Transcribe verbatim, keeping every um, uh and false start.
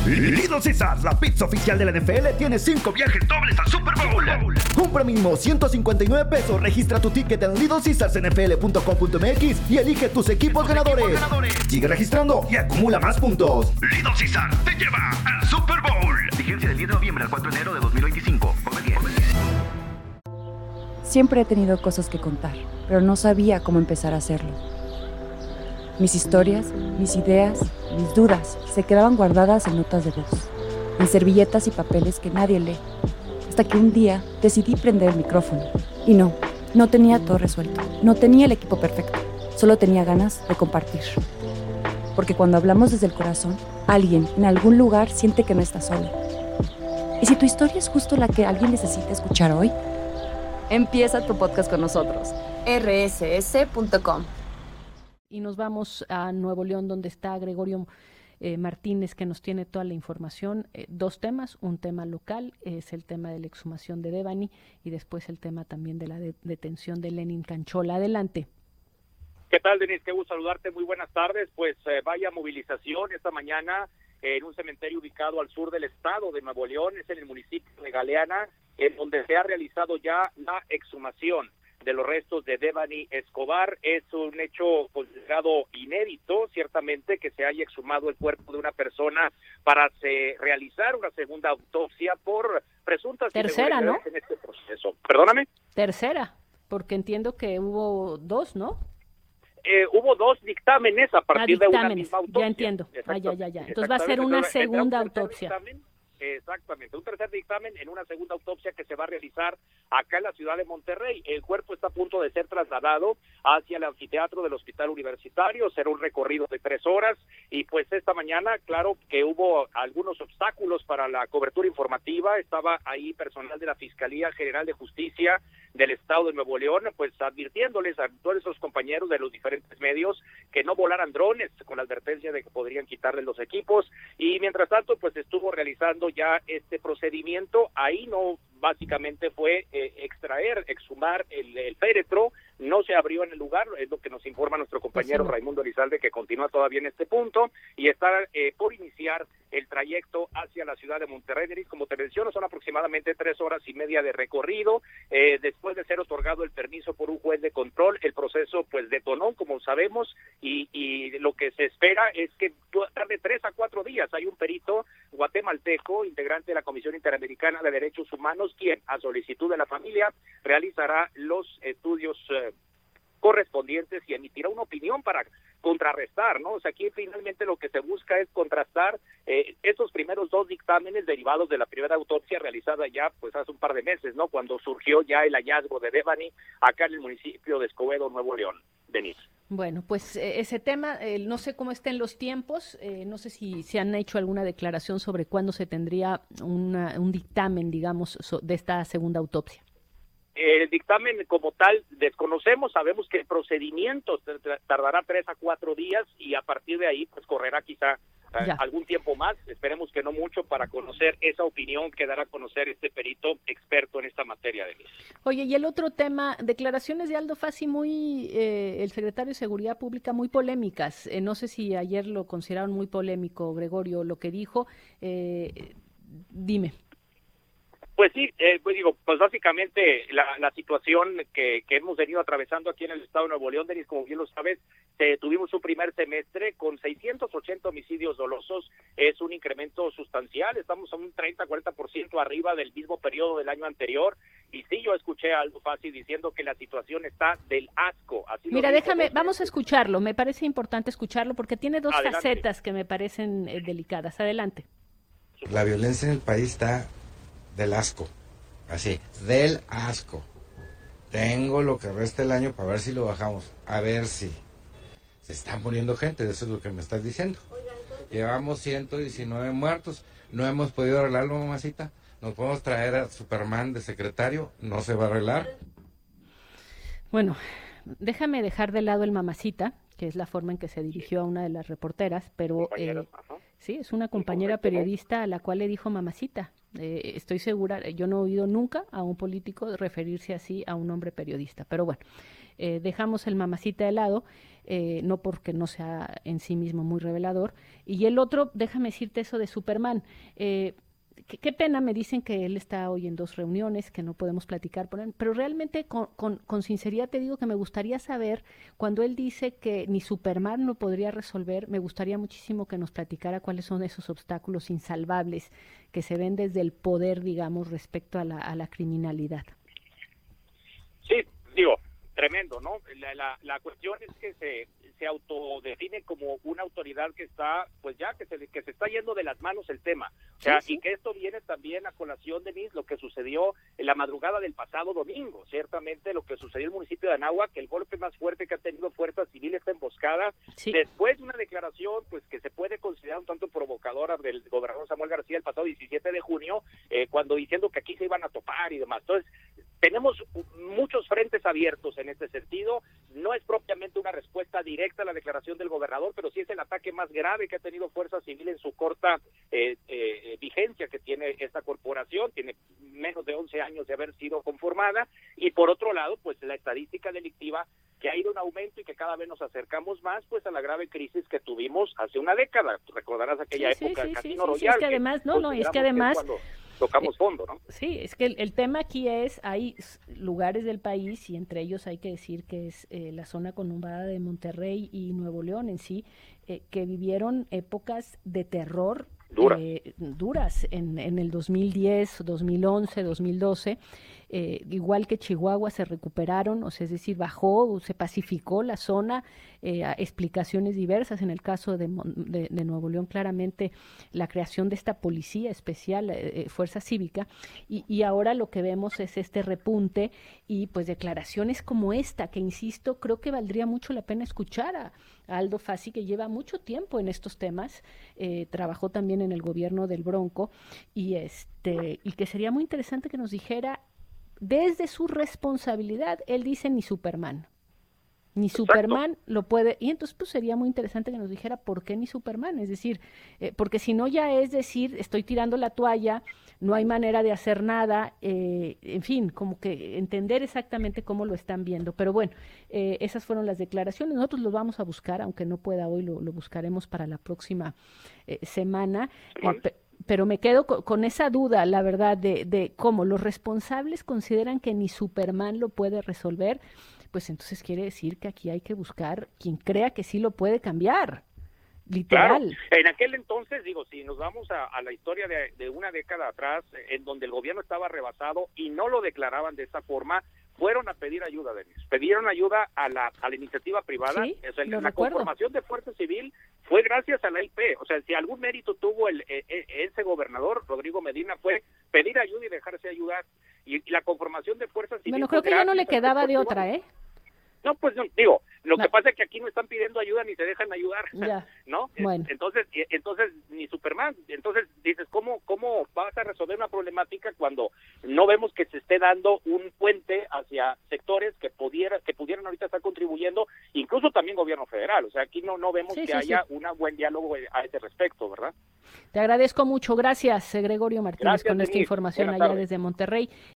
Little Caesars, la pizza oficial de la N F L, tiene cinco viajes dobles al Super Bowl. Compra mínimo ciento cincuenta y nueve pesos, registra tu ticket en little caesars n f l punto com punto m x y elige tus equipos ganadores. Sigue registrando y acumula más puntos. Little Caesars te lleva al Super Bowl. Vigencia del diez de noviembre al cuatro de enero de dos mil veinticinco. Come bien. Siempre he tenido cosas que contar, pero no sabía cómo empezar a hacerlo. Mis historias, mis ideas, mis dudas se quedaban guardadas en notas de voz, en servilletas y papeles que nadie lee. Hasta que un día decidí prender el micrófono. Y no, no tenía todo resuelto, no tenía el equipo perfecto, solo tenía ganas de compartir. Porque cuando hablamos desde el corazón, alguien en algún lugar siente que no está solo. ¿Y si tu historia es justo la que alguien necesita escuchar hoy? Empieza tu podcast con nosotros. erre ese ese punto com. Y nos vamos a Nuevo León, donde está Gregorio eh, Martínez, que nos tiene toda la información. Eh, dos temas, un tema local, es el tema de la exhumación de Devani, y después el tema también de la de- detención de Lenin Canchola. Adelante. ¿Qué tal, Denise? Qué gusto saludarte. Muy buenas tardes. Pues eh, vaya movilización esta mañana eh, en un cementerio ubicado al sur del estado de Nuevo León, es en el municipio de Galeana, en donde se ha realizado ya la exhumación de los restos de Devani Escobar. Es un hecho considerado inédito, ciertamente, que se haya exhumado el cuerpo de una persona para se, realizar una segunda autopsia por presuntas Tercera, ¿no? irregularidades en este proceso. Perdóname. Tercera, porque entiendo que hubo dos, ¿no? Eh, hubo dos dictámenes a partir Ah, de una dictámenes, misma autopsia. ya entiendo. Ah, ya, ya, ya. Entonces va a ser Exactamente. una Entonces, vendrá un segunda tercer autopsia. dictamen. Exactamente, un tercer dictamen en una segunda autopsia que se va a realizar acá en la ciudad de Monterrey. El cuerpo está a punto de ser trasladado hacia el anfiteatro del Hospital Universitario. Será un recorrido de tres horas y pues esta mañana, claro que hubo algunos obstáculos para la cobertura informativa. Estaba ahí personal de la Fiscalía General de Justicia del Estado de Nuevo León, pues advirtiéndoles a todos esos compañeros de los diferentes medios que no volaran drones, con la advertencia de que podrían quitarles los equipos. Y mientras tanto, pues estuvo realizando ya este procedimiento. Ahí no, básicamente fue eh, extraer, exhumar el, el féretro. No se abrió en el lugar, es lo que nos informa nuestro compañero Pues sí. Raimundo Elizalde, que continúa todavía en este punto y está eh, por iniciar el trayecto hacia la ciudad de Monterrey. Como te menciono, son aproximadamente tres horas y media de recorrido. Eh, después de ser otorgado el permiso por un juez de control, el proceso pues detonó, como sabemos, y, y lo que se espera es que tarde tres a cuatro días. Hay un perito guatemalteco, integrante de la Comisión Interamericana de Derechos Humanos, quien, a solicitud de la familia, realizará los estudios eh, correspondientes y emitirá una opinión para contrarrestar, ¿no? O sea, aquí finalmente lo que se busca es contrastar eh, estos primeros dos dictámenes derivados de la primera autopsia realizada ya pues hace un par de meses, ¿no? Cuando surgió ya el hallazgo de Devani acá en el municipio de Escobedo, Nuevo León. Denise. Bueno, pues eh, ese tema, eh, no sé cómo estén los tiempos, eh, no sé si se han hecho alguna declaración sobre cuándo se tendría una, un dictamen, digamos, so, de esta segunda autopsia. El dictamen como tal desconocemos, sabemos que el procedimiento tardará tres a cuatro días y a partir de ahí pues correrá quizá eh, algún tiempo más, esperemos que no mucho, para conocer esa opinión que dará a conocer este perito experto en esta materia de ley. Oye, y el otro tema, declaraciones de Aldo Fassi muy, eh, el secretario de Seguridad Pública, muy polémicas, eh, no sé si ayer lo consideraron muy polémico, Gregorio, lo que dijo, eh, dime. Pues sí, eh, pues digo, pues básicamente la, la situación que, que hemos venido atravesando aquí en el estado de Nuevo León, Denis, como bien lo sabes, eh, tuvimos un primer semestre con seiscientos ochenta homicidios dolosos, es un incremento sustancial, estamos a un treinta a cuarenta por ciento arriba del mismo periodo del año anterior, y sí, yo escuché a Aldo Fassi diciendo que la situación está del asco. Así Mira, lo dijo, déjame, ¿no? vamos a escucharlo, me parece importante escucharlo porque tiene dos Adelante. facetas que me parecen eh, delicadas. Adelante. La violencia en el país está del asco, así, del asco. Tengo lo que resta el año para ver si lo bajamos, a ver si se está muriendo gente, eso es lo que me estás diciendo. Llevamos ciento diecinueve muertos, no hemos podido arreglarlo, mamacita. Nos podemos traer a Superman de secretario, no se va a arreglar. Bueno, déjame dejar de lado el mamacita, que es la forma en que se dirigió a una de las reporteras, pero eh, sí, es una compañera periodista a la cual le dijo mamacita. Eh, estoy segura, yo no he oído nunca a un político referirse así a un hombre periodista, pero bueno, eh, dejamos el mamacita de lado. eh, no porque no sea en sí mismo muy revelador. Y el otro, déjame decirte eso de Superman, eh, Qué, qué pena, me dicen que él está hoy en dos reuniones, que no podemos platicar, por él, pero realmente con, con, con sinceridad te digo que me gustaría saber, cuando él dice que ni Superman lo podría resolver, me gustaría muchísimo que nos platicara cuáles son esos obstáculos insalvables que se ven desde el poder, digamos, respecto a la, a la criminalidad. Sí, digo, tremendo, ¿no? La, la, la cuestión es que se, se autodefine como una autoridad que está, pues ya, que se, que se está yendo de las manos el tema. O sea, sí, sí. Y que esto viene también a colación, Denise, lo que sucedió en la madrugada del pasado domingo. Ciertamente lo que sucedió en el municipio de Anáhuac, que el golpe más fuerte que ha tenido Fuerza Civil, esta emboscada, sí. Después de una declaración pues que se puede considerar un tanto provocadora del gobernador Samuel García el pasado diecisiete de junio, eh, cuando diciendo que aquí se iban a topar y demás. Entonces, tenemos muchos frentes abiertos en este sentido. No es propiamente una respuesta directa a la declaración del gobernador, pero sí es el ataque más grave que ha tenido Fuerza Civil en su corta eh, eh, vigencia que tiene esta corporación. Tiene menos de once años de haber sido conformada. Y por otro lado, pues la estadística delictiva que ha ido en aumento y que cada vez nos acercamos más pues a la grave crisis que tuvimos hace una década. Recordarás aquella sí, época sí, del sí, Casino sí, Royal. Sí, es que además, no, no, es que además... Que es tocamos fondo, ¿no? Sí, es que el, el tema aquí es, hay lugares del país y entre ellos hay que decir que es eh, la zona conurbada de Monterrey y Nuevo León en sí, eh, que vivieron épocas de terror duras, eh, duras en, en el dos mil diez, dos mil once, dos mil doce, eh, igual que Chihuahua se recuperaron, o sea, es decir, bajó, se pacificó la zona, eh, a explicaciones diversas. En el caso de, de, de Nuevo León, claramente la creación de esta policía especial, eh, fuerza cívica, y, y ahora lo que vemos es este repunte y pues declaraciones como esta, que insisto, creo que valdría mucho la pena escuchar a, a Aldo Fassi, que lleva mucho tiempo en estos temas, eh, trabajó también en el gobierno del Bronco, y este y que sería muy interesante que nos dijera desde su responsabilidad. Él dice ni Superman, ni Exacto. Superman lo puede, y entonces pues sería muy interesante que nos dijera por qué ni Superman, es decir, eh, porque si no ya es decir, estoy tirando la toalla, no hay manera de hacer nada, eh, en fin, como que entender exactamente cómo lo están viendo. Pero bueno, eh, esas fueron las declaraciones, nosotros lo vamos a buscar, aunque no pueda hoy, lo, lo buscaremos para la próxima eh, semana, eh, pe- pero me quedo con, con esa duda, la verdad, de, de cómo los responsables consideran que ni Superman lo puede resolver. Pues entonces quiere decir que aquí hay que buscar quien crea que sí lo puede cambiar, literal. Claro. En aquel entonces, digo, si nos vamos a, a la historia de, de una década atrás, en donde el gobierno estaba rebasado y no lo declaraban de esa forma, fueron a pedir ayuda, Denise. Pidieron ayuda a la, a la iniciativa privada. Sí, o sea, lo la recuerdo. Conformación de Fuerza Civil fue gracias a la I P. O sea, si algún mérito tuvo el eh, eh, ese gobernador, Rodrigo Medina, fue pedir ayuda y dejarse ayudar. Y, y la conformación de Fuerza Civil... Bueno, creo que ya no le quedaba de otra, ¿eh? No, pues no, digo, lo no. que pasa es que aquí no están pidiendo ayuda ni se dejan ayudar, ya. ¿no? Bueno. Entonces, entonces ni Superman, entonces dices, ¿cómo cómo vas a resolver una problemática cuando no vemos que se esté dando un puente hacia sectores que pudiera que pudieran ahorita estar contribuyendo, incluso también gobierno federal? O sea, aquí no no vemos sí, que sí, haya sí. un buen diálogo a ese respecto, ¿verdad? Te agradezco mucho, gracias Gregorio Martínez, Gracias, con esta Denise. información Buenas allá tardes. desde Monterrey.